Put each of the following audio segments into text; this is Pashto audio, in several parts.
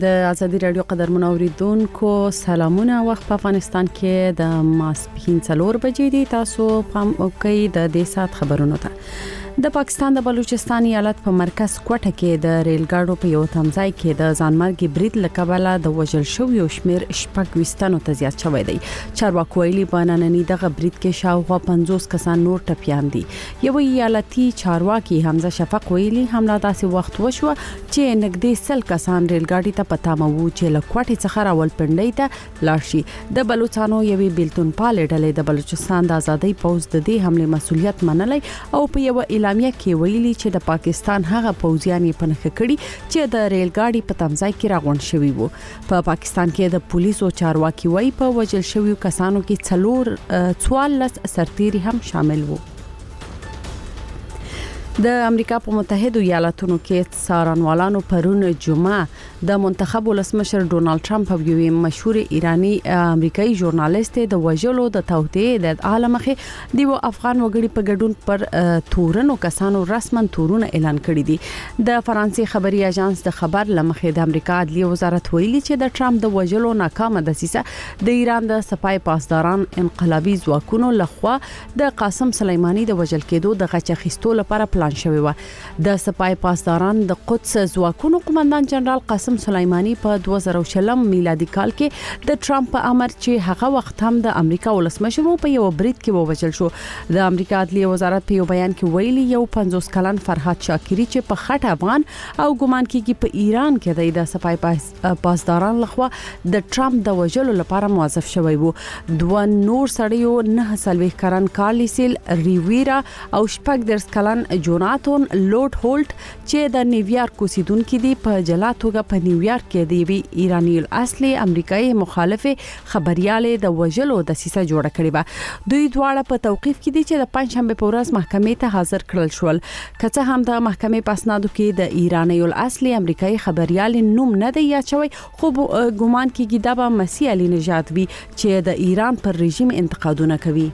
د ازادي رادیو قدرمن اوریدونکو سلامونه. وخت په افغانستان کې د ماسپښین 4 بجې دي. تاسو پام وکړئ د دې سات خبرونو ته. د پاکستان د بلوچستان ایالت په مرکز کوټه کې د ریل ګاډو په یو تمځای کې د ځانمرګي برید لکبله د وژل شوی شمیر شپږ وستانو ته زیات شوی دی. چارواکو ویلي بانانني دغه برید کې شاوخوا 50 کسان نور ټپيان دي. یو ایالتي چارواکي حمزه شفق ویلي حمله داسې وخت وشوه چې نږدې 100 کسان ریل ګاډي ته پتامه وو چې لکوټي څخه راولپنډي ته لاشي. د بلوچستانو یوې بیلتون پال ډلې د بلوچستان د ازادۍ پوز د دې حمله مسولیت منلای او په یو اعلامیه کې ویلي چې د پاکستان هغه پوځیان یې پنځه کړي چې د ریل ګاډي په تمځای کې راغون شوی وو. په پاکستان کې د پولیسو چارواکي وایي په وژل شویو کسانو کې 44 سرتیري هم شامل وو. د امریکا په متحده ایالاتونو کې څارنوالانو پرون جمعه د منتخب ولسمشر ډونالد ټرمپ او یو مشهور ایرانی امریکایي ژورنالیست د وژلو د توطئه د عالمخه دیو افغان وګړي په ګډون پر تورنو کسانو رسمن تورونه اعلان کړی دي. د فرانسې خبري اژانس د خبر لمخه د امریکا عدلیه وزارت ویلي چې د ټرمپ د وژلو ناکامه دسیسه د ایران د سپای پاسداران انقلابي ځواکونو لخوا د قاسم سلیمانی د وژل کېدو د غچ اخیستو لپاره پلان شوی و. د سپای پاسداران د قدس ځواکونو قومندان جنرال قاسم سلیمانی په 2020 میلادي کال کې د ټرمپ په امر چې هغه وخت هم د امریکا ولسمشر په یو برید کې ووژل شو. د امریکا عدلیه وزارت په یو بیان کې ویلي یو 50 کلن فرهاد شاکری چې په خټ افغان او ګمان کېږي په ایران کې د سپای پاسداران لخوا د ټرمپ د وژلو لپاره موظف شوی وو. دوه نور سړیو 9 کلن کارلیسل ریویرا او 14 کلن جوناتون لورد هولټ چې د نیویارک اوسیدونکو دي په جلا توګه په نیویارک کې د ایرانی اصلي امریکایي مخالف خبرياله د وژلو د سیسه جوړه کړې و. دوی دواړه په توقيف کې دي چې د پنځشنبه په ورځ محکمې ته حاضر کړل شول. کڅه هم د محکمې په اسنادو کې د ایرانی اصلي امریکایي خبرياله نوم نه دی یاد شوی خو ګومان کېږي دا به مسیح علي نژاد وي چې د ایران پر رژیم انتقادونه کوي.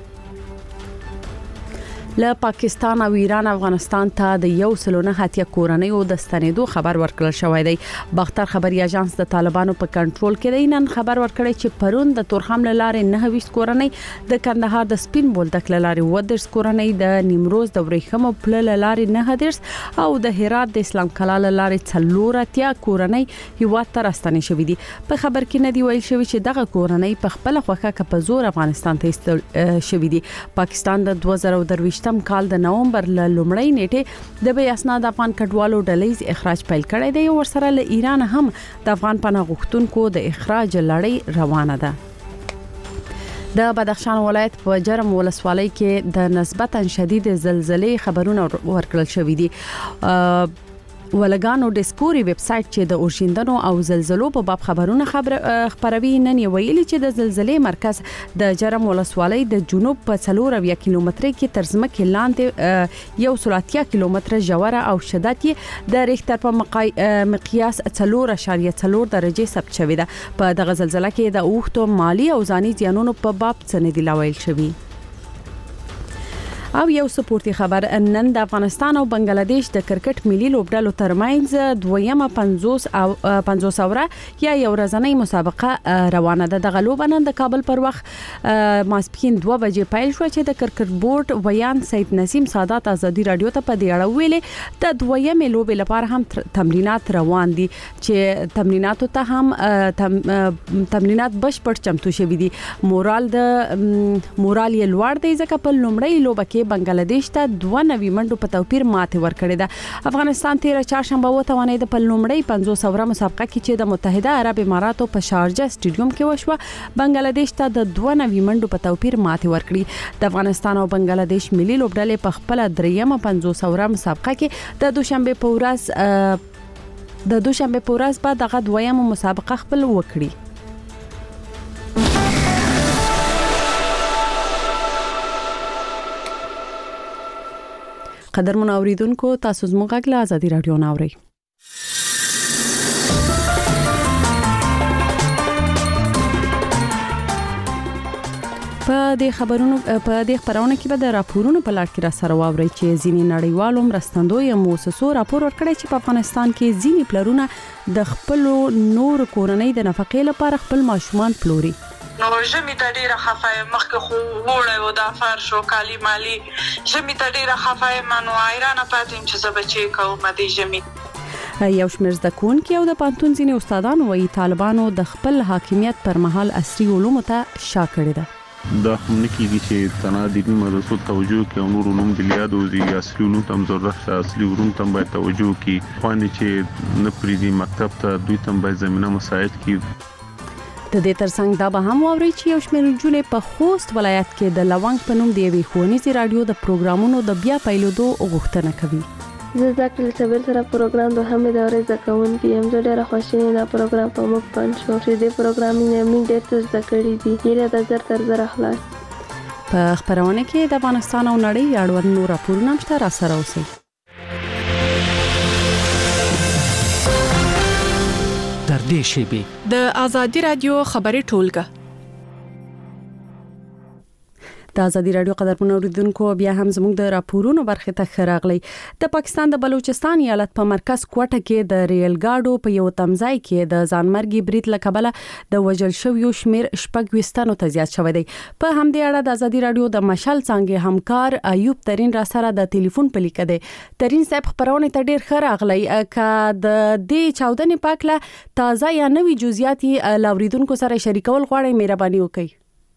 له پاکستان او ایران افغانستان ته د یو سلونه هاتیا کورنۍ او د ستنېدو خبر ورکړل شوی دی. باختر خبري اژانس د طالبانو په کنټرول کې دی نن خبر ورکړی چې پرون د تورخم لارې 29 کورنۍ د کندهار د سپین بولدک لارې 10 کورنۍ د نیمروز د ورېخم پل لارې 9 او د هرات د اسلام کلال لارې 4 کورنۍ یو تر راستنې شوې دي. په خبر کې نه دی ویل شوی چې دغه کورنۍ په خپل خوخه کې په زور افغانستان ته ایستل شوې دي. پاکستان د 2023 کال د نومبر ل لومړۍ نیټه د بې اسناد افغان کډوالو ډلې اخراج پیل کړی دی او ورسره له ایران هم د افغان پناه غوښتونکو د اخراج لړۍ روانه ده. د بدخشان ولایت په جرم ولسوالۍ کې د نسبتا شدید زلزلې خبرونه ورکړل شوې دي. ولګانو ډیسکوري ویب سټ چې د اورشیندنو او زلزلو په باب خبرونه خبروي نن ویلي چې د زلزلې مرکز د جرم ولسوالۍ د جنوب په 4 کیلومتر کې تر ځمکې لاندې 130 کیلومتر ژوره او شدت د ریختر په مقیاس 4.4 درجه ثبت شوی ده. په دغه زلزلې کې د اوښتو مالی او ځاني زیانونو په باب څه نه دی لویل شوی. او یو سپورتي خبر نن د افغانستان او بنگلاديش د کرکټ ملي لوبډلو ترمنځ دویمه 50 اوره یا یو ورځنۍ مسابقه روانه ده. د غلوب نن د کابل پر وخت ماسپښین 2 بجې پیل شو چې د کرکټ بورډ ویان سید نسیم سادات ازادي رادیو ته په دې اړه ویلي د دویمه لوب لپاره هم تمرینات روان دي چې تمریناتو ته هم تمرینات بشپړ چمتو شوي دي. مورال یې لوړ دی ځکه په لومړی لوب کې بنگلاديش ته 2 منډو په توپیر ماته ورکړې ده. افغانستان 13 چهارشنبه وتوانید په لومړی 50 اوره مسابقه کې چې د متحده عرب اماراتو په شارجه سټیډیوم کې وشوه بنگلاديش ته د 2 منډو په توپیر ماته ورکړي. د افغانستان او بنگلاديش ملي لوبډلې په خپل دریمه 50 اوره مسابقه کې د دوشنبه په ورځ بعد دغه دویمه مسابقه خپل وکړي. قدرمن اوریدونکو تاسو زموږ غږ له ازادي رادیو ناوړئ. په دې خبرونه کې به د راپورونو په لړ کې را سره واوري چې ځینی نړیوالو مرستندوی موسسو راپور ورکړی چې په افغانستان کې ځینی پلرونه د خپل نور کورنۍ د نفقې لپاره خپل ماشومان پلوري. نو ژمی ته ډیره خفای مخکې خو وړه و د فرش او کالی مالی ژمی ته ډیره خفای منو ایران پاتیم چې زبچې کوم د ژمی. یو شمېر زده کوونکي او د پانتون ځینې استادان وایي طالبانو د خپل حاکمیت پر مهال عصري علومو ته شا کړی ده. دا هم نه کیږي چې تنادي مدرسو توجه کوي او نور علوم بلیاد او د اصلي علوم تم ضرورت اصلي علوم تم باید توجه کوي خواني چې نه پریدي مکتب ته دوی تم باید زمينه مساعد کوي. د دې ترڅنګ دا به هم واوري چې یو شمېر نجونې په خوست ولایت کې د لونګ په نوم د یوې ښوونیزې رادیو د پروګرامونو د بیا پیلېدو غوښتنه کوي. زه ذکر صبر سره پروګرام د همې دورې زکون کې هم زه ډېر خوشاله دا پروګرام په مخ باندې شو چې د پروګرامینګ هم ډېر څه ذکر دي یره د زر تر زر اخلاص په خبرونه کې د افغانستان او نړۍ اړوند نور راپورونه هم شته. را سره اوسئ. در دې شیبه د ازادي رادیو خبري ټولګه د ازادي رادیو قدرمنو اوریدونکو بیا هم زموږ د راپورونو برخه ته خراغلی. د پاکستان د بلوچستان ایالت په مرکز کوټه کې د ریل ګاډو په یو تمځای کې د ځانمرګي برید لکبله د وژل شویو شمیر شپږ وستانو ته زیات شوی دی. په همدې اړه د ازادي رادیو د مشال څنګه همکار ایوب ترين را سره د ټلیفون په لیک دی. ترين صاحب خبرونه ته ډیر خراغلی ک د دې چاودنې پاکله تازه یا نوې جزئیات لاوریدونکو سره شریکول غواړي مهرباني وکړئ.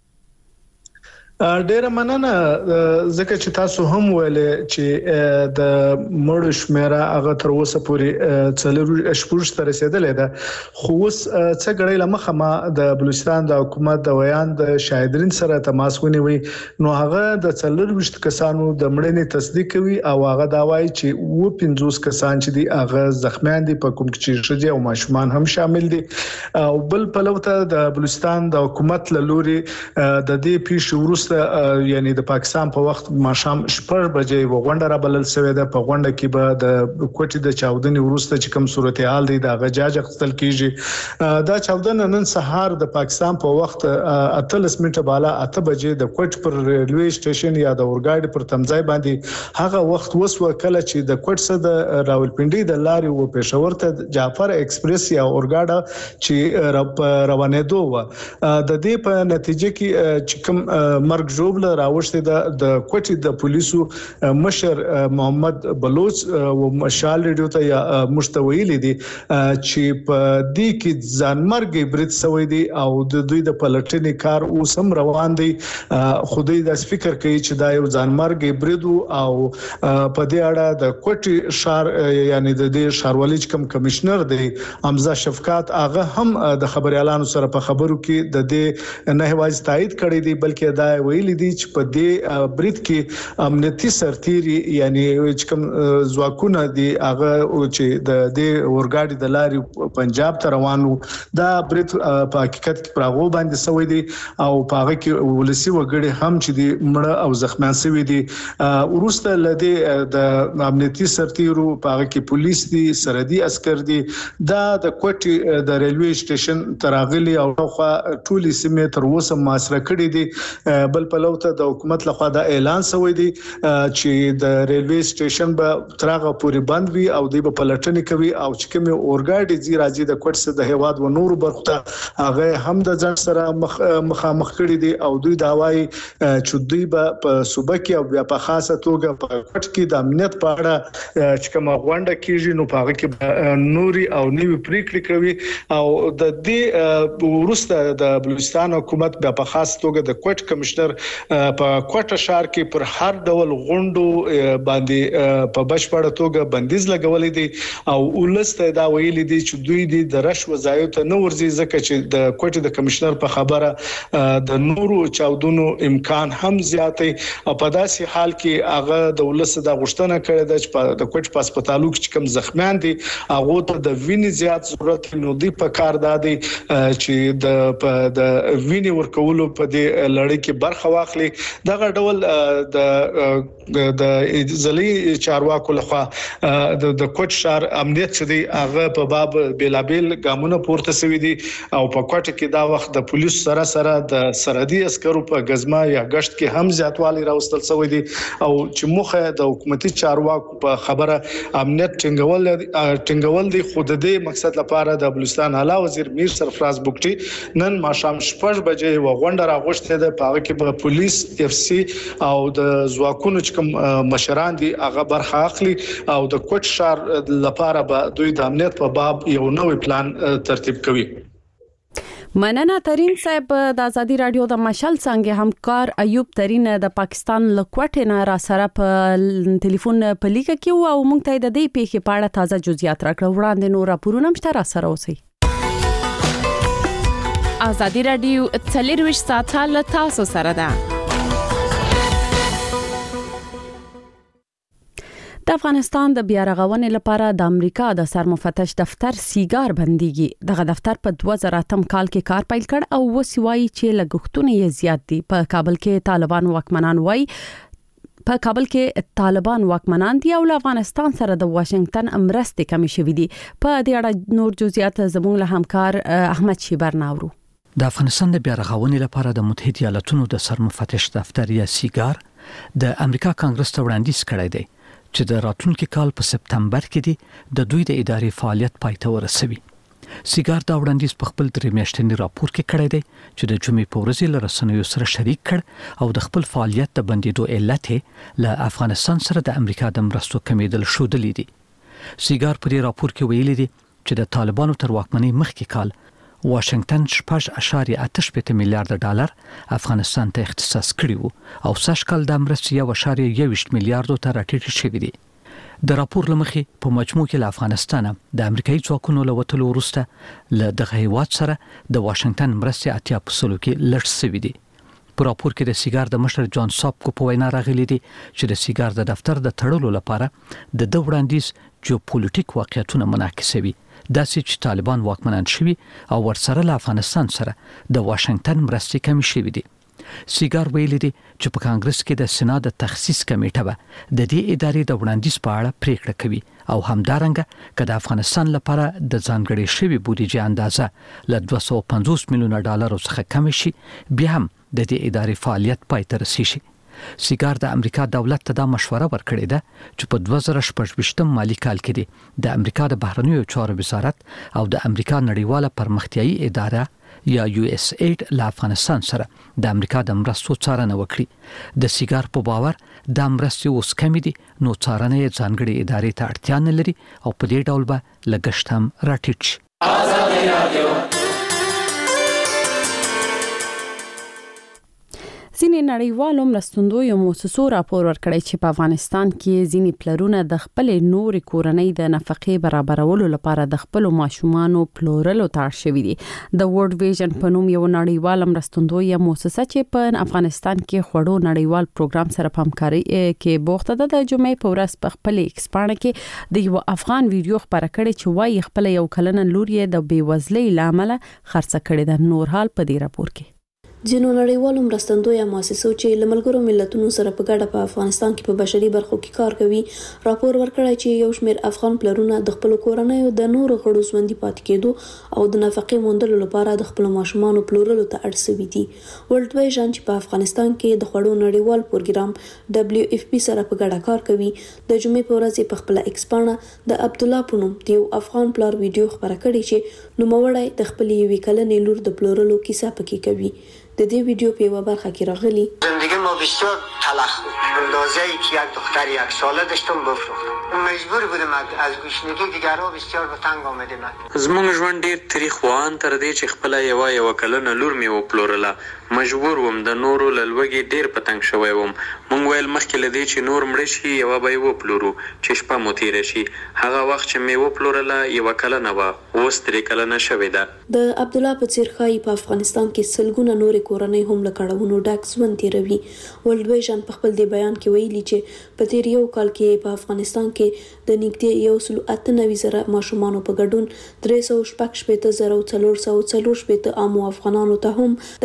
ډیره مننه ځکه چې تاسو هم ویل چې د مړ شمیره هغه تر اوسه پورې څلور شپږ ته رسیدلې ده خو اوس څه غړي لمخه ما د بلوچستان د حکومت د ویان د شاهدرین سره تماس ونیوي نو هغه د څلور وشت کسانو د مړینې تصدیق کوي او هغه دا وایي چې و 50 کسان چې دي هغه زخمیان دي په کوم کې چې او ماشومان هم شامل دي او بل په لوته د بلوچستان د حکومت لوري د دې پیښې یعنی د پاکستان په وخت ماښام 6 بجې وغونډه را بلل شوې ده. په غونډه کې به د کوټې د چاودنې وروسته چې کوم صورتحال دی دا غجاج خپل کیږي. دا چاودنه نن سهار د پاکستان په وخت 8 منټه بالا 8 بجې د کوټ پر ریلوي سټیشن یا د اورګاډي پر تمځای باندې هغه وخت وسو کله چې د کوټ څخه د راولپنډي د لارې و پېښور ته جعفر ایکسپریس یا اورګاډا چې روانېدو و د دې په نتیجه کې چې کوم مرګ جوړ راوښته د کوټې د پولیسو مشر محمد بلوچ او مشال ریډیو ته یا مشتویل دي چې په دې کې ځانمرګي برید شوی دی او د دوی د پلټنې کار اوس هم روان دی. خودی د فکر کوي چې دا یو ځانمرګي برید او په دې اړه د کوټې شهر یعنی د دې ښاروالۍ کوم کمشنر دی حمزه شفقات هغه هم د خبريالانو سره په خبرو کې د دې نه هواز تایید کړی دی بلکې دا ویل دي چې په دې برید کې امنیتي سرتیري یعنی چې کوم ځواکونه دي هغه چې د دې اورګاډي د لارې پنجاب ته روانو دا برید په حقیقت کې پراغو باندې سوی دي او په هغه کې ولسی وګړي هم چې دي مړه او زخمیان شوی دي. ورسته لدی د امنیتي سرتیرو په هغه کې پولیس دي سرحدي عسكر دي دا د کوټي د ریلوي سټیشن تراغلي او خو ټولي سیمه تر اوسه محاصره کړي دي. بل په لوته د حکومت لخوا دا اعلان شوی دی چې د ریلوي سټیشن به ترغه پوری بند وي او د پلټنې کوي او چې کوم اورګاډي زی راځي د کوټ څخه د هواد و نور برخه هغه هم د ځان سره مخامخ کړي دي او دوی دا وایي چې دوی په صوبه کې او بیا په خاصه توګه په کوټ کې د امنیت په اړه چې کوم غونډه کیږي نو په هغه کې نوري او نیوی پریکړې کوي او د دې ورسته د بلوچستان حکومت بیا په خاصه توګه د کوټ کمشنر په کوټه شهر کې پر هر ډول غونډو باندې په بشپړه توګه بندیز لګولې دي او ولسته دا ویلي دي چې دوی د رشوه ځایو ته نه ورځي ځکه چې د کوټه د کمشنر په خبره د نورو چاودنو امکان هم زیاتې او په داسې حال کې هغه د ولسته د غشتنه کړې ده چې د کوټ په هسپتالو کې کوم زخمیان دي هغه ته د وینې زیات ضرورت نو دی په کار دادي چې د وینې ورکولو په دې لړۍ کې برخه واخلي. دغه ډول د ځلي چارواکو لخوا د کوټ شهر امنیت چې دی هغه په باب بیلابل ګامونه پورته شوی دي او په کوټ کې دا وخت د پولیس سره د سرحدي عسکرو په غزما یا گشت کې هم زیاتوالی راوستل شوی دي او چې مخه د حکومتي چارواکو په خبره امنیت ټینګول دي. خو د دې مقصد لپاره د بلوچستان اعلی وزیر میر سرفراز بوکټي نن ماښام 6 بجې وغونډه راغوښته ده. په هغه کې به پولیس اف سی او د ځواکونو چې کوم مشران دي هغه برخه اخلي او د کوټ شهر لپاره به دوی د امنیت په باب یو نوې پلان ترتیب کوي. مننه ترين صاحب. د ازادي رادیو د مشال څنګه همکار ایوب ترين د پاکستان لکوټ نه را سره په ټلیفون په لیکه کې او مونږ ته د دې پیښې په اړه تازه جزئیات راکړه. وړاندې نور راپورونه مشته را سره اوسئ. ازادي رادیو 24 ساعته له تاسو سره ده. د افغانستان د بیارغونې لپاره د امریکا د سرمفتش دفتر سیګار بنديږي. دغه دفتر په 2008 کال کې کار پیل کړ او وسوي چې لګښتونه یې زیات دي. په کابل کې طالبان واکمنان دي او افغانستان سره د واشنگټن امرستې کمی شوې دي. په دې اړه نور جزئیات زموږ له همکار احمد شیبر ناورو. د افغانستان د بیارغونې لپاره د متحده ایالاتونو د سرمفتش دفتر یا سیګار د امریکا کانګرس ته وړاندیز کړی دی چې د راتلونکي کال په سپتمبر کې د دوی د ادارې فعالیت پای ته ورسوي. سیګار دا وړاندیز په خپل 3 میاشتنی راپور کې کړی دی چې د جمعې په ورځ له رسنیو سره شریک کړ او د خپل فعالیت د بندیدو علت له افغانستان سره د امریکا د مرستو کمیدل شودلې دي. سیګار په دې راپور کې ویلي دي چې د طالبانو تر واکمنۍ مخکې کال واشنگټن 6.8 میلیارډ ډالر افغانستان ته اختصاص کړی وو او سږکال د مرستې 1.1 میلیارډ ته راټیټ شوی دی. د راپور لمخې په مجموع کې له افغانستان د امریکایي ځواکونو له وټلو وروسته له دغه هیواد سره د واشنگټن مرستې 80% کې لږ شوی دی. په راپور کې د سیګار د مشر جان ساپکو په وینا راغلي دي چې د سیګار د دفتر د تړلو لپاره د وړاندیز جیوپولیټیک واقعیتونه منعکسوي. داسې چې طالبان واکمنان شوي او ورسره له افغانستان سره د واشنگټن مرستې کمی شوي دي. سیګار ویلي دي چې په کانګرس کې د سنا د تخصیص کمیټه به د دې ادارې د وړاندیز په اړه پریکړه کوي او همدارنګه که د افغانستان لپاره د ځانګړې شوی بودیجه اندازه له 250 میلیونه ډالر څخه کم شي بیا هم د دې ادارې فعالیت پای ته رسیږي. سیګار د امریکا دولت ته دا مشوره ورکړې ده چې په 2014 مالی کال کې د امریکا د بهرنیو چارو وزارت او د امریکا نړیواله پرمختیایي اداره یا USAID له افغانستان سره د امریکا د مرستو څارنه وکړي. د سیګار په باور د مرستې اوس کمی دي نو څارنه یې ځانګړې ادارې ته اړتیا نه لري او په دې ډول به لګښت هم راټیټ شي. ازادي رادیو ځینې نړیوالو مرستندویو موسسو راپور ورکړی چې په افغانستان کې ځینې پلرونه د خپل نورې کورنۍ د نفقې برابرولو لپاره د خپل ماشومانو پلورلو ته اړ شوي دي. د ورلد ویژن په نوم یو نړیواله مرستندویه موسسه چې په افغانستان کې خوړو نړیوال پروګرام سره په همکاري کې بوخته ده د جمعې په ورځ په خپل ایکس پاڼه کې د یو افغان ویډیو خبره کړې چې وايي خپل یو کلنه لور یې د بیوزلۍ لامل خرڅ کړې ده. نور حال په دې راپور کې جنو نړیوالو مرستندویه مؤسسو چې له ملګرو ملتونو سره په ګډه په افغانستان کې په بشري برخو کې کار کوي راپور ورکړی چې یو شمېر افغان پلرونه د خپل کورنۍ د نورو غړو ژوندۍ پاتې کېدو او د نفقې موندلو لپاره د خپل ماشومانو پلورلو ته اړ شوي دي. ورلد ویژن چې په افغانستان کې د خوړو نړیوال پروګرام WFP سره په ګډه کار کوي د جمعې په ورځ په خپل ایکس پاڼه د عبد الله په نوم یو افغان پلار ویډیو خبره کړې چې نوموړی د خپل یوې کلنې لور د پلورلو کیسه پکې کوي. د دې ویډیو په یوه برخه کې راغلی زندگی ما بسیار تلخ بود. اندازه‌ای که یک دختر 1 ساله داشتم بفروختم. مجبور بودم از گوشنگی دیگرها بسیار به تنگ آمده من. زمونږ ژوند ډیر تریخ وان تر دې چې خپل یو کلنه لور مې وپلورله. مجبور وم د نورو لوګي ډیر پتنګ شوی وم. مونږ ویل مخکې لدی چې نور مړ شي یو به وپلورو چې شپه مو تیر شي. هغه وخت چې مې وپلورله یو کلنه و اوس 3 کلنه شوې ده. د عبد الله په څیر خای په افغانستان کې سلګونه نور کورنۍ هم له کړهونو ډک ژوند تیروي. ورلد ویژن په خپل دی بیان کې ویلي چې په تیر یو کال کې په افغانستان کې د نږدې 198,000 ماشومانو په ګډون 314,440 عامو افغانانو ته هم د اړتیا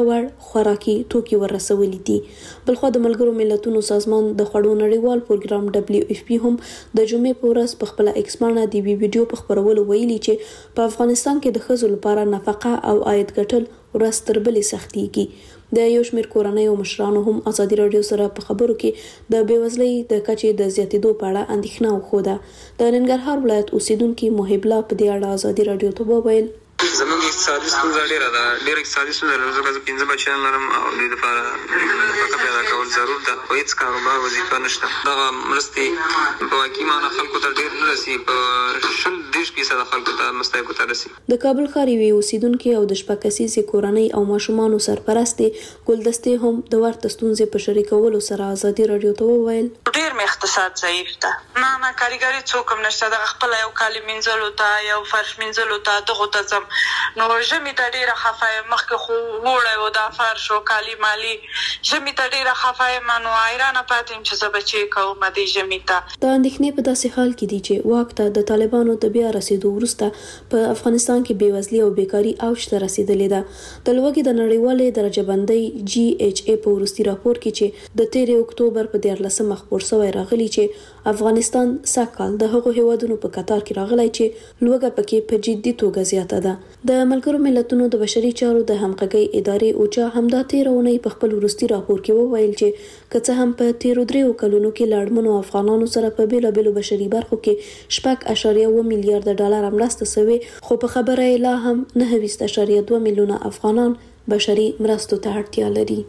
وړ خوراکي توکي ورسولي دي. بلخو د ملګرو ملتونو سازمان د خوړو نړیوال پروګرام WFP هم د جمعې په ورځ په خپل ایکس باندې د ویډیو په خبرولو ویلي چې په افغانستان کې د ښځو لپاره نفقه او عاید ګټل ورځ تر بلې سختيږي. د یو شمېر کورنیو مشرانو هم ازادي راډیو سره په خبرو کې د بیوزلۍ د کچې د زیاتېدو په اړه اندېښنه وښوده. د ننګرهار ولایت اوسیدونکي محب الله په دې اړه ازادي راډیو ته وویل زموږ اقتصادي ستونزه ډېره ده، ډېر اقتصادي ستونزه لرم ځکه زه 5 بچیان لرم او د دې لپاره نفقه پیدا کول ضرور ده او هېڅ کاروبار وظیفه نشته. دغه مرستې په واقعي معنا خلکو ته ډېر نه رسي، په 20-30% خلکو ته مستحقو ته رسي. د کابل ښار یوې اوسیدونکي او د شپږ کسیزې کورنۍ او ماشومانو سرپرستې ګلدستې هم د ورته ستونزې په شریکولو سره ازادي راډیو ته وویل ډېر مې اقتصاد ضعیف ده، نه کاریګري څوک هم نشته، دغه خپل یو کالي مینځلو ته یو فرش مینځلو ته دغو ته ځم. نو ژمي ته ډېره خفه یم، مخکې خو وړی و دا فرش و کالي مالي، ژمي ته ډېره خفه یم، نو حیرانه پاتې یم چې زه به چی کوم دې ژمي ته. د اندېښنې په داسې حال کې دي چې واک ته د طالبانو د بیا رسېدو وروسته په افغانستان کې بېوزلي او بیکاري اوج ته رسېدلې ده. د لوږې د نړیوالې درجه بندۍ GHA په وروستي راپور کې چې د 13 اکتوبر په 14 خپور شوی راغلی چې افغانستان سږ کال د هغو هیوادونو په قطار کې راغلی چې لوږه پکې په جدي توګه زیاته ده. د ملګرو ملتونو د بشري چارو د همغږۍ ادارې اوچا همدا 13 اونۍ په خپل وروستي راپور کې وویل چې که څه هم په 13 کلونو کې له اړمنو افغانانو سره په بیلابیلو بشري برخو کې 6.2 میلیارډ ډالر مرسته شوې، خو په خبره یې لا هم 9.2 میلیونه افغانان بشري مرستو ته اړتیا لري.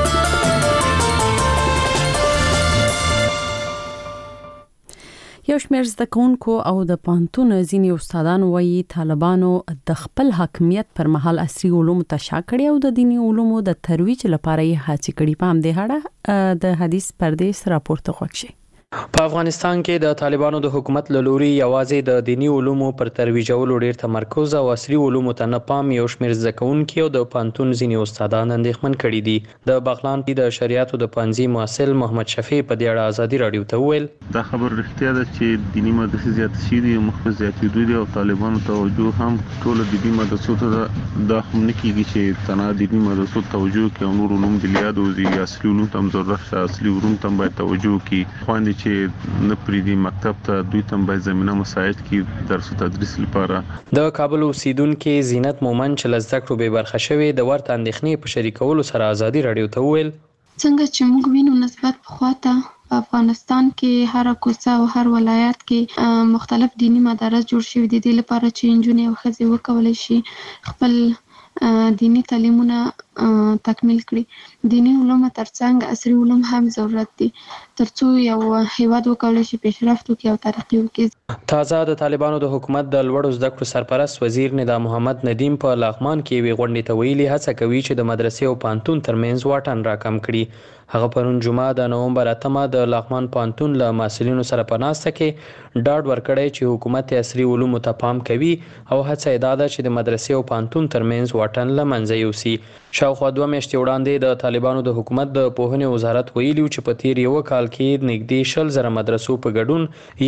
یو شمېر زده کوونکو او د پوهنتون ځینې استادان وایي طالبانو د خپل حاکمیت پر مهال عصري علوم ته شا کړي او د دیني علومو د ترویج لپاره یې هڅې کړي. په همدې اړه د حدیث پردیس راپور ته غوږ شئ. په افغانستان کې د طالبانو د حکومت له لوري یوازې د دینی علومو پر ترویجولو ډېر تمرکز او عصري علومو ته نه پام یو شمېر زده کوونکي او د پوهنتون ځینې استادان اندېښمن کړي دي. د بغلان د شریعتو د پوهنځي محصل محمد شفیع په دې اړه ازادي راډیو ته وویل دا خبر رښتیا ده چې دینی مدرسې زیاتې شوي دي، مخ زیاتېدو دي او طالبانو توجه هم ټولو دینی مدرسو ته دا هم نه کېږي چې تنها دینی مدرسو توجه کوي او نور علوم د یاد وځي، عصري علوم ته هم ضرورت شته، عصري علوم ته باید توجه کړي. خواندې چې نه پریدي مکتب ته دوی ته باید زمينه مساعد کړي درس او تدریس لپاره. د کابل اوسیدونکو زینت مومن چې لزده کړو به برخه شوی د ورته اندېښنې په شریکولو سره ازادي راډیو ته وویل څنګه چې موږ وینو نسبت پخواته په افغانستان کې هر کوڅه او هر ولایت کې مختلف دینی مدارس جوړ شوي دي د لپاره چې نجونې او ښځې وکولای شي خپل دینی تعلیمونه تکمیل کړي. دینی علوم ترڅنګ عصري علوم هم ضرورت دي ترڅو یو هیواد وکولای شي پیشرفت وکړي او ترقی وکړي. تازه د طالبانو د حکومت د لوړو زده کړو سرپرست وزیر ندا محمد ندیم په لغمان کې وی غونډې ته ویلي هڅه کوي چې د مدرسې او پوهنتون ترمنځ واټن راکم کړي. هغه پرون جمعه د نومبر 8 د لغمان پوهنتون له مسؤلینو سره په ناسته کې ډاډ ورکړی چې حکومت عصري علومو ته پام کوي او هڅه یې دا ده چې د مدرسې او پوهنتون ترمنځ واټن له منځه یوسي. شاوخوا 2 میاشتې وړاندې د طالبانو د حکومت د پوهنې وزارت ویلي چې په تیر یو کال کې نږدې 100,000 مدرسو په ګډون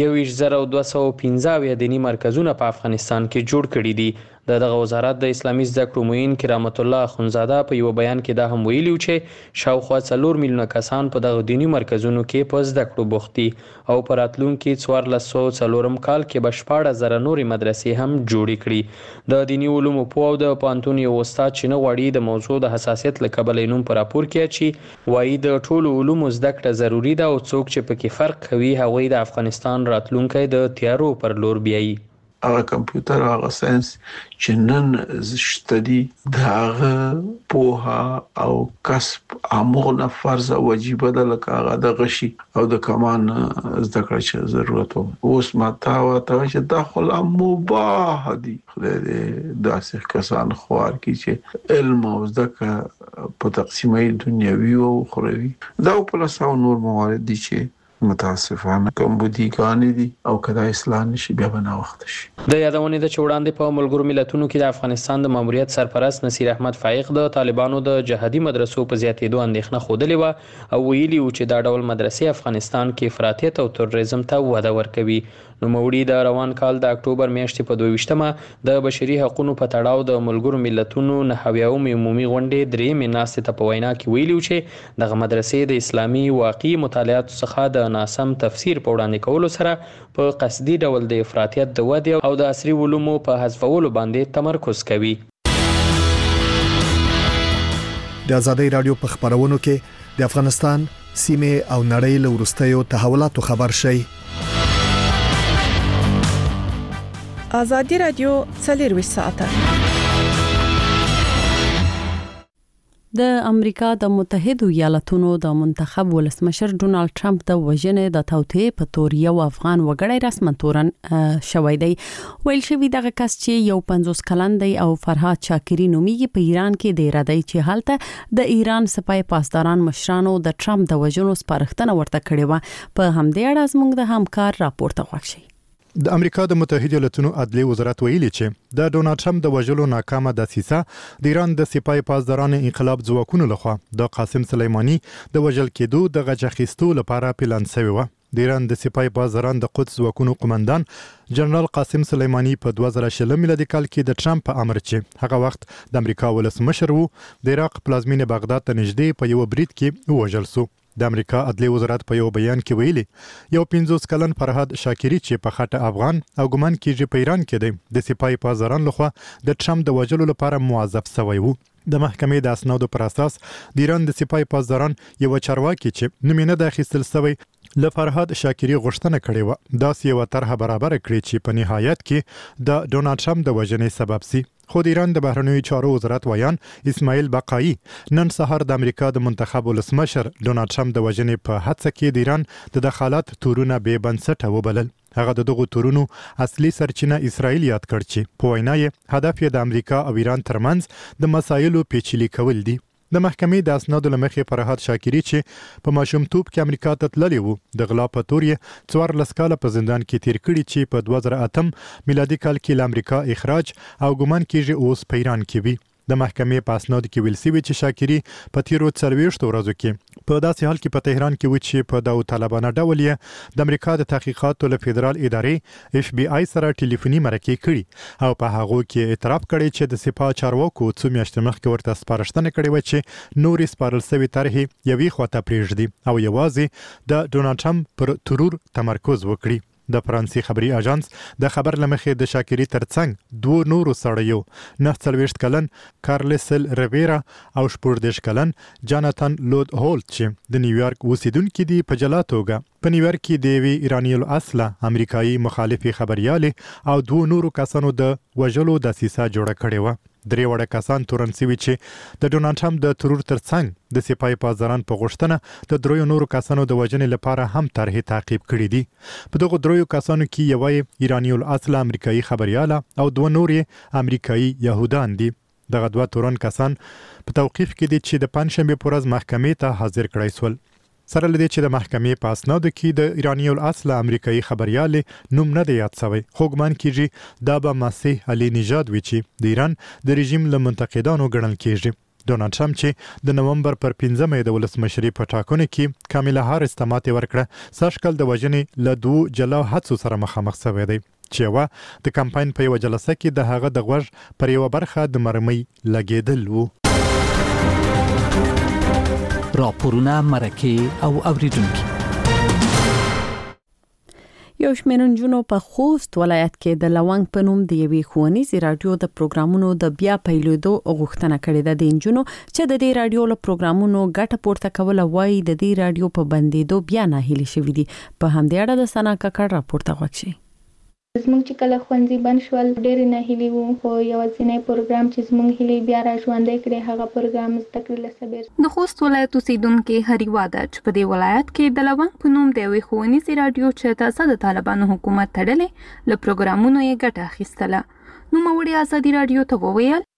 21,215 دینی مرکزونه په افغانستان کې جوړ کړي دي. دغه وزارت د اسلامي زده کړو معین کرامت الله اخونزاده په یو بیان کې دا هم ویلي چې شاوخوا 4 میلیونه کسان په دغه دینی مرکزونو کې په زده کړو بوخت دي او په راتلونکي 1404 کال کې به 14,000 نورې مدرسې هم جوړې کړي. د دینی علومو په او د پوهنتون یو استاد چې نه غواړي د موضوع د حساسیت له کبله نوم پر راپور کې اچي وایي د ټولو علومو زده کړه ضروری ده او څوک چې پکې فرق کوي هغوی د افغانستان راتلونکی د تیارو پر لور بیایي. هغه کمپیوټر او هغه ساينس چې نن شته دي د هغه پوهه او کسب امونه فرض او واجب ده لکه هغه د غشي او د کمان زده کړه چې ضرورت وو اوس ماته واته چې داخل مباح دي خدای دې داسې کسان خوار کی چې علم او زده کړه په تقسیمي دنیوي او اخروی دا په لاسو نور موارد دي چې متاسفانه کمبودیګان دي او کدا اصلاح نشي بیا بنا وخت شي. د یادونې د چوڑاندې په ملګرو ملتونو کې د افغانستان د ماموریت سرپرست نصیر احمد فائق د طالبانو د جهادي مدرسو په زیاتېدو اندېښنه ښودلې و او ویلي و چې دا ډول مدرسې افغانستان کې افراطیت او تروریزم ته وده ورکوي. نوموړي د روان کال د اکتوبر میاشتې په 22مه د بشري حقوقو په تړاو د ملګرو ملتونو 90 عمومي غونډې درېمې ناستې ته په وینا کې ویلي چې دغه مدرسې د اسلامي واقعي مطالعاتو څخه د ناسم تفسیر په وړاندې کولو سره په قصدي ډول د افراطیت د ودې او د عصري علومو په حذفولو باندې تمرکز کوي. د ازادۍ رادیو په خبرونو کې د افغانستان سیمه او نړۍ له وروستیو تحولاتو خبر شي. ازادي رادیو 24 ساعته. د امریکا د متحده ایالاتونو د منتخب ولسمشر ډونالد ټرمپ د وژنې د توطئې په تور یو افغان وګړی رسماً تورن شوی دی. ویل شوی دغه کس چې یو 50 کلن دی او فرهاد شاکری نومیږي په ایران کې دی ردی چې حالته د ایران سپای پاسداران مشرانو د ټرمپ د وژنو سپارښتنه ورته کړې و. په همدې اړه زموږ د همکار راپورته غوښتي. د امریکا د متحده ایالاتونو عدلي وزارت ویلي چې د ډونالد ټرمپ د وژلو ناکامه دسیسه د ایران د سپای پاسداران انقلاب ځواکونو لخوا د قاسم سلیمانی د وژل کېدو د غچخېستو لپاره پلان شوی و. د ایران د سپای پاسداران د قدس ځواکونو قومندان جنرال قاسم سلیمانی په 2020 میلادي کال کې د ټرمپ په امر چې هغه وخت د امریکا ولسمشر وو د عراق پلازمینه بغداد ته نږدې په یو برید کې وژل شو. د امریکا عدلي وزارت په یو بیان کې ویلي یو 50 کلن فرهاد شاکری چې په خاطر افغان او ګمان کېږي په ایران کې دی د سپای پاسداران لخوا د ټرمپ د وژلو لپاره موظف شوی وو. د محکمې د اسنادو پر اساس د ایران د سپای پاسداران یو چارواکي چې نومینه د اخیستل شوی له فرهاد شاکری غوښتنه کړې و دا یو طرحه برابر کړې چې په نهایت کې د ډونالد ټرمپ د وژنې سبب شي. خو د ایران د بهرنیو چارو وزارت ویان اسماعیل بقایی نن سهار د امریکا د منتخب ولسمشر ډونالد ټرمپ د وژنې په هڅه کې د ایران د دخالت تورونه بې بنسټه وبلل. هغه د دغو تورونو اصلي سرچینه اسرائیل یاد کړ چې په وینا یې هدف یې د امریکا او ایران ترمنځ د مسایلو پیچلي کول دي. د محکمې د اسنادو لمخې فرهاد شاکری چې په ماشومتوب کې امریکا ته تللی وو د غلا په تور یې 14 کاله په زندان کې تیر کړي چې په 2008 میلادي کال کې له امریکا اخراج او ګمان کېږي اوس په ایران کې وي. د محکمې په اسنادو کې ویل شوی چې شاکری په تیرو 40 ورځو کې په داسې حال کې په تهران کې و چې په داوطلبانه ډول یې د امریکا د تحقیقاتو له فدرال ادارې FBI سره ټلیفوني مرکه کړي او په هغه کې اعتراف کړي چې د سپاه چارواکو څو میاشتې مخکې ورته سپارښتنه کړې و چې نورې سپارل شوی طرحې یوې خواته پریږدي او یوازې د ډونالد ټرمپ پر ترور تمرکز وکړي. د فرانسې خبري اژانس د خبر لمخې د شاکری ترڅنګ دوه نورو سړیو 49 کلن کارلسل ریویرا او 14 کلن جاناتان لود هولت چې د نیویارک اوسیدونکو دي په جلا توګه په نیویارک کې د وی ایرانی الاصله امریکایي مخالفي خبرياله او دوه نورو کسانو د وژلو د سیسه جوړه کړې و. درې وړه کسان تورن سوي چې د ډونالد ټرمپ د ترور ترڅنګ د سپای پاسداران په غوښتنه د دریو نورو کسانو د وژنې لپاره هم طرحې تعقیب کړې دي. په دغه دریو کسانو کې یو ایرانی الاصله امریکایي خبرياله او دوه نورې امریکایي يهودان دي. دغه دوه تورن کسان په توقيف کې دي چې د پنځشنبه پر ورځ محکمې ته حاضر کړای شول. سره لدی چې د محکمې په اسنادو کې د ایرانی الاصله امریکایي خبرياله نوم نه دی یاد شوی خو ګمان کیږي دا به مسیح علي نژاد وي چې د ایران د رژیم له منتقدانو ګڼل کیږي. ډونالد ټرمپ چې د نومبر پر 15 د ولسمشري په ټاکنو کې کاملا هاریس ته ماتې ورکړه ساشکل د وژنې له دوه جلا حادثو سره مخامخ شوی دی چې وا د کمپاین په یو جلسه کې د هغه د غوږ پر یو برخه د مرمۍ لګیدل وو. راپورونه مرکه او اوریدونکو یو شمېر نجونو په خوست ولایت کې د لونګ په نوم د یوې ښوونیزې رادیو د پروګرامونو د بیا پیلېدو غوښتنه کړې ده. د نجونو چې د دې رادیو له پروګرامونو ګټه پورته کوله وایي د دې رادیو په بندېدو بیا ناهیلي شوي دي. په همدې اړه د سنا ککړ راپورته غوښتي. زموږ چې کله ښوونځي بند شول ډېرې ناهیلي وو خو یوازینی پروګرام چې زموږ هیلې بیا را ژوندی کړې هغه پروګرام زده کړې له صبر. د خوست ولایت اوسیدونکي هریوا ده چې په دې ولایت کې د لونګ په نوم د یوې ښوونیزې رادیو چې تاسو د طالبانو حکومت تړلې له پروګرامونو یې ګټه اخیستله. نوموړي ازادي رادیو ته وویل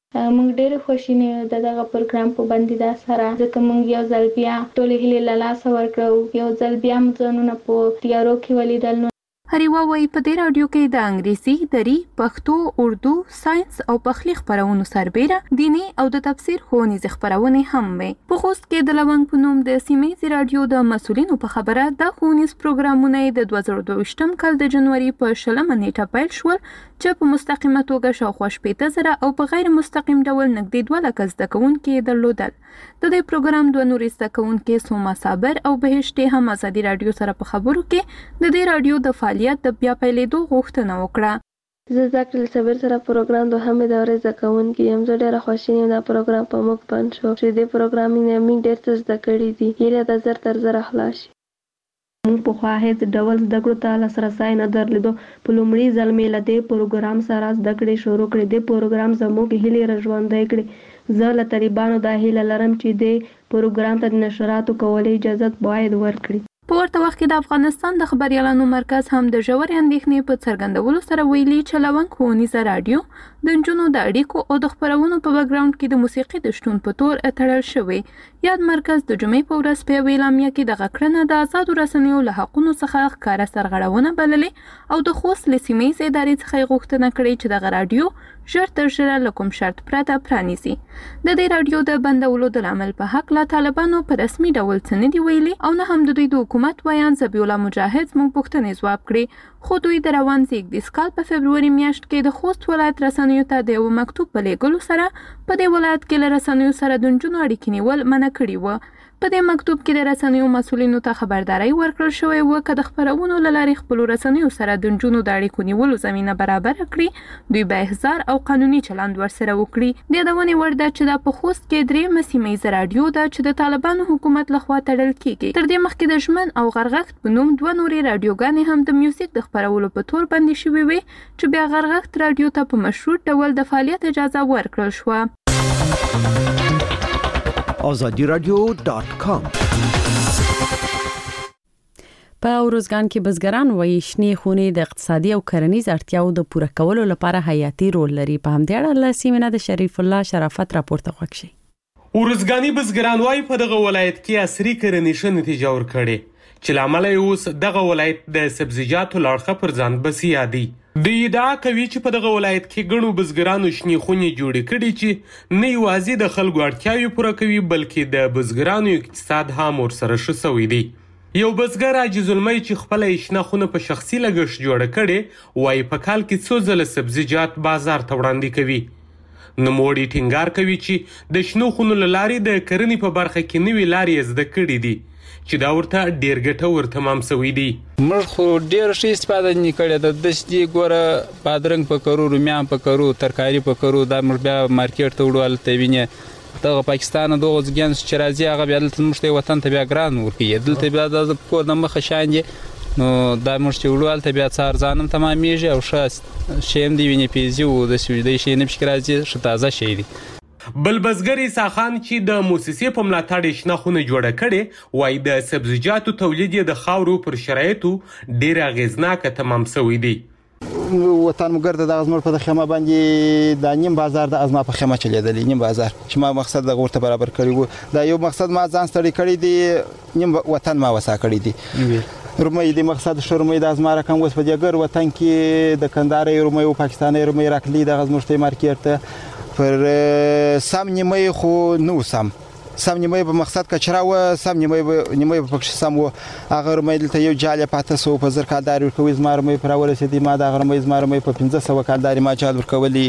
موږ ډېر خوشاله یو دغه پروګرام په باندې دا سره ځکه موږ یو ځل بیا ټول هیله له لاسه ورکړو یو ځل بیا موږ ځانونه په تیارو کې ولیدل. هریوا وایي په دې رادیو کې د انګریزي، دری، پښتو، اردو، ساينس او پخلی خبرونو سربېره دینی او د تفسیر ښوونیزې خبرونه هم وي. په خوست کې د لونګ په نوم د سیمې رادیو د مسؤلینو په خبره د ښوونیز پروګرامونه د 2022م کال د جنوري په 20 نیټه پیل شول چې په مستقیمه توګه شاوخوا 80,000 او په غیر مستقیم ډول نږدې 2 لک زده کوونکي درلودل. د دې پروګرام دوه نورې زده کوونکي سوما صابر او بهشتي هم ازادي رادیو سره په خبرو کې د دې رادیو د فعالیت د بیا پیلېدو غوښتنه وکړه. زه زکل صبر سره پروګرام دوهمه دورې زده کوونکي یم. زه ډېره خوشاله یم دا پروګرام په موږ باندې شو چې دې پروګرام یې موږ ډېر څه زده کړي دي. هیله ده زر تر زر خلاص شي. موږ په خوا هیڅ ډول زده کړو ته لاسرسی نه درلودو. په لومړي ځل مې له دې پروګرام سره زده کړې شروع کړې. دې پروګرام زموږ هیلې راژوندۍ کړې. زه له طالبانو دا هیله لرم چې دې پروګرام ته د نشراتو کولو اجازه باید ورکړي. په ورته وخت کې د افغانستان د خبريالانو مرکز هم د ژورې اندېښنې په څرګندولو سره ویلي چې لونګ ښوونیزه رادیو د نجونو د اړیکو او د خبرونو په بیکګراوند کې د موسیقي د شتون په تور تړل شوی. یاد مرکز د جمعې په ورځ په اعلامیه کې د غکړنه د آزادو رسنیو له حقونو څخه ښکاره سرغړونه بللې او د خوست له سیمې ادارې څخه غوښتنه کړې چې د رادیو ژر تر ژره له کوم شرط پرته پرانیزي. د دې رادیو د بندولو د عمل په حق لا طالبانو په رسمي ډول څه نه دی ویلي او نه هم د دوی د حکومت ویان ذبیح الله مجاهد موږ پوښتنې ځواب کړې. خو دوی د روان زیږدیز کال په فبروري میاشت کې د خوست ولایت رسنیو ته د یو مکتوب په لیږلو سره په دې ولایت کې له رسنیو سره د نجونو اړیکې نیول منع کړي وو. په دې مکتوب کې د رسنیو مسؤلینو ته خبرداري ورکړل شوې وه که د خبرونو له لارې خپلو رسنیو سره د نجونو د اړیکو نیولو زمینه برابره کړي دوی به احضار او قانوني چلند ورسره وکړي. د یادونې وړ ده چې دا په خوست کې درېیمه سیمه رادیو ده چې د طالبانو حکومت لخوا تړل کیږي. تر دې مخکې د ژمن او غرغښت په نوم دوه نورې رادیوګانې هم د میوزیک د خپرولو په تور بندي شوې وې چې بیا غرغښت رادیو ته په مشروط ډول د فعالیت اجازه ورکړل شوه. azadiradio.com په اروزګان کې بزګران وایي شنې خونې د اقتصادي او کرنیز اړتیاو د پوره کولو لپاره حیاتي رول لري. په همدې اړه له سیمینار د شریف الله شرافت راپورته خوښ شي. اروزګانی بزګران وایي په دغه ولایت کې عصري کرنې ښه نتیجه ورکړې چې لامل یې اوس دغه ولایت د سبزیجاتو لاړخه پر ځان بسیا دی. دوی ادعا کوي چې په دغه ولایت کې ګڼو بزګرانو شنې خونې جوړې کړي چې نه یوازې د خلکو اړتیاوې پوره کوي بلکې د بزګرانو اقتصاد هم ورسره ښه سوی دی. یو بزګر عاجز المي چې خپله یې شنه خونه په شخصي لګښت جوړه کړې وایي په کال کې څو ځله سبزیجات بازار ته وړاندې کوي. نوموړي ټینګار کوي چې د شنو خونو له لارې د کرنې په برخه کې نوې لارې زده کړي دي چې دا ورته ډېر ګټور تمام سوی دی. موږ خو ډېر ښه استفاده نه کړې ده. داسې ګوره بادرنګ په کرو، رومیان په کرو، ترکاري په کرو، دا موږ بیا مارکیټ ته وړو هلته وینې دغه پاکستان دغه ځګیانس چې راځي هغه بیا دلته موږ ته وطن ته بیا ګران ورکوي. دلته بیا د کور د مخه شان دي نو دا موږ چې وړو هلته بیا څه ارزانم تمامیږي او ښه شی هم دی وینې پیزي و داسې شی نه پکې راځي ښه تازه شی دی. بل بزګر عیسی خان چې د موسسې په ملاتړ یې شنه خونه جوړه کړې وایي د سبزیجاتو تولید یې د خاورو پر شرایطو ډېر اغېزناکه تمام سوی دی. وطن مګر د ازمر په خیمه باندې د نیم بازار د ازما په خیمه چلیدلی نیم بازار چې ما مقصد د ورته برابر کړی وو دا یو مقصد ما ځان ستړي کړی دی نیم وطن ما وسا کړی دی. رومي د مقصد شرمې د ازما رقم وس په دګر وطن کې د کندهار رومي او پاکستاني رومي راکلی د ازمرته مارکیټ ته پر سم نیمه خو نو سم نیمه په مقصد کچرا و سم نیمه په پکښ سم و هغه رومي دلته یو جاله پاته سو په زر کالدار ورکوي زما رومي پر ورسېدی ما د رومي زما رومي په 1500 کالدار ما جال ورکولي.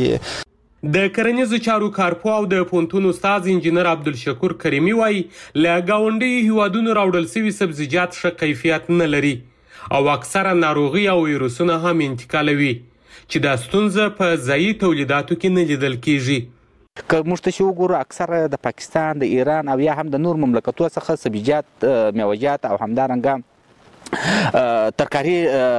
د کرنیزو چارو کارپو او د پونتون استاد انجینر عبدالشکور کریمی وایي له ګاونډي هیوادونو راوړل شوي سبزیجات ښه کیفیت نه لري او اکثره ناروغي او ویروسونه هم انتقالوي چې دا ستونزه په ځایي تولیداتو کې نه لیدل کیږي. که موږ ته وګورو اکثره د پاکستان د ایران او یا هم د نور مملکتونو څخه سبزیجات میوجات او همدارنګه ترکاري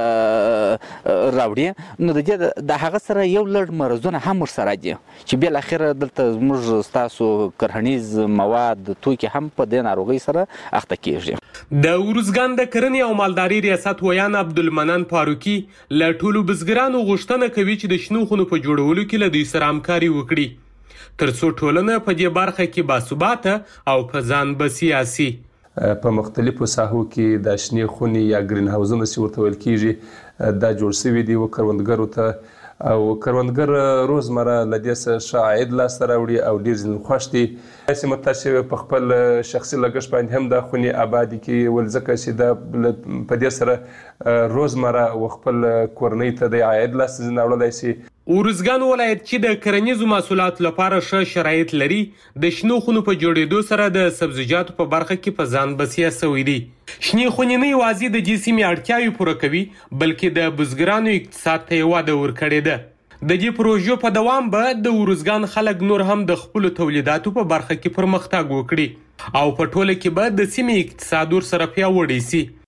راوړي نو د هغه سره یو لړ مرزونه هم ورسره دي چې بل اخر دلته موږ ستاسو کرهنیز مواد توکي هم په دې ناروغي سره اخته کیږي. د اروزګان د کرنې او مالداري ریاست ویان عبدالمنان فاروقي له ټولو بزګرانو غوښتنه کوي چې د شنو خونو په جوړولو کې له دوی سره همکاري وکړي ترڅو ټولنه په دې برخه کې باثباته او په ځان بسیا سي. په مختلفو ساحو کې د شنې خونې یا ګرین هاوزونه چې ورته ویل کیږي دا جوړ شوي دي کروندګرو ته، او کروندګر روزمره له دې څخه ښه عاید لاسته راوړي او ډېر ځینې خوښ دي. داسې متشوي په خپل شخصي لګښت باندې هم د خونې آبادي کې ول ځکه چې د په دې سره روزمره او خپل کورنۍ ته د عاید لاسته راوړلی شي. ارزګان ولایت چې د کرنیزو محصولاتو لپاره ښه شرایط لري، د شنو خونو په جوړېدو سره د سبزیجاتو په برخه کې په ځان بسیا شوی دی. شنې خونې نه یوازې د دې سیمې اړتیاوې پوره کوي بلکې د بزګرانو اقتصاد ته یې وده ورکړې ده. د دې پروژو په دوام به د ارزګان خلک نور هم د خپلو تولیداتو په برخه کې پرمختګ وکړي او په ټوله کې به د سیمې اقتصاد ورسره پیاوړی سي.